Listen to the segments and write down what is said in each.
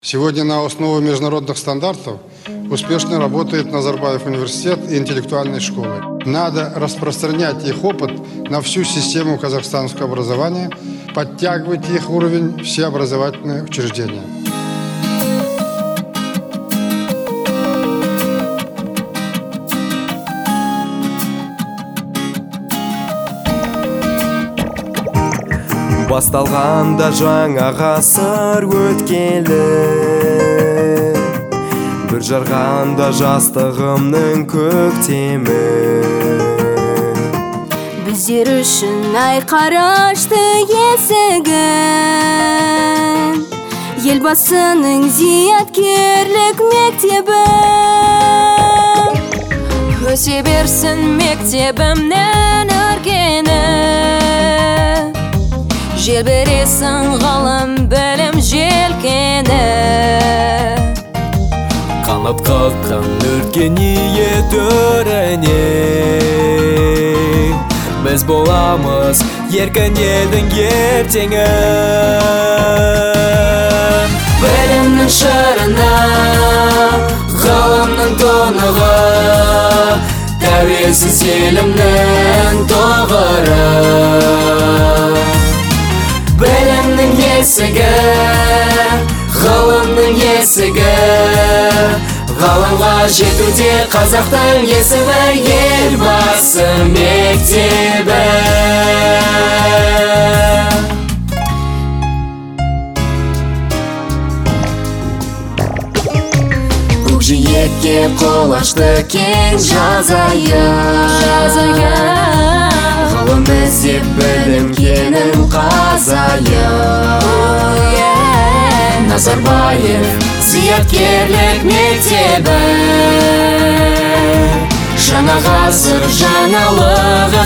Сегодня на основе международных стандартов успешно работает Назарбаев университет и интеллектуальные школы. Надо распространять их опыт на всю систему казахстанского образования, подтягивать их уровень в все образовательные учреждения. Басталғанда жаңа ғасыр өткелі, бір жарғанда жастығымның көктемі. Біздер үшін айқара ашты есігін, елбасының зияткерлік мектебі. Өсе берсін мектебімнен өргені, желбіресің ғалым білім желкені. Қанат қаққан өркениет өріне, біз боламыз еркін елдің ертеңі. Білімнің шырына, ғылымның тонығы, тәуелсіз елімнің тоғыры. Білімнің есігі, ғылымның есігі, ғалымға жетуде қазақтың есімі, елбасы мектебі. Көкжиекке қол ашты кең жаз айы, ғылым іздеп білім кенін қазайы. Назарбаев зияткерлік мектебі, жаңа ғасыр жаңалығы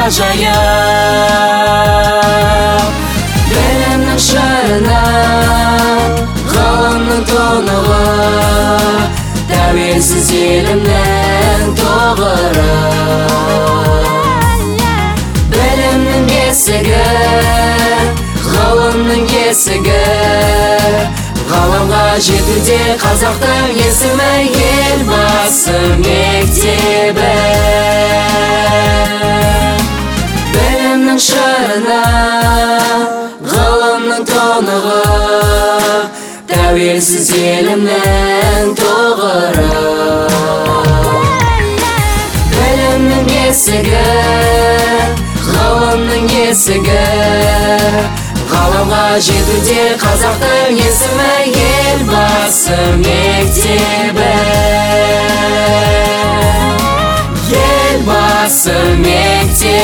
ғажайып. Білімнің шырына, ғылымның тонығы, тәуелсіз елімнің тоғыры. Білімнің есігі, ғылымның есігі, ғаламға жетуде қазақтың есімі, елбасы мектебі. Білімнің шырына, ғылымның тонығы, тәуелсіз елімнің тоғыры. Білімнің есігі, ғылымның есігі, ғаламға жетуде қазақтың есімі, елбасы мектебі. Елбасы мектебі.